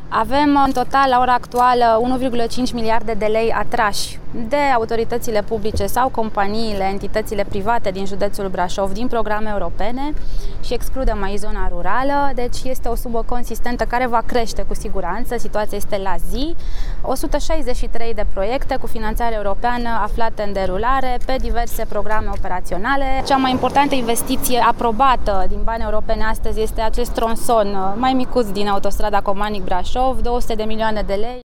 Avem în total, la ora actuală, 1,5 miliarde de lei atrași de autoritățile publice sau companiile, entitățile private din județul Brașov, din programe europene și excludem aici zona rurală, deci este o sumă consistentă care va crește cu siguranță, situația este la zi. 163 de proiecte cu finanțare europeană aflate în derulare pe diverse programe operaționale. Cea mai importantă investiție aprobată din bani europene astăzi este acest tronson mai micuț din autostrada Comanic-Brașov, 200 de milioane de lei.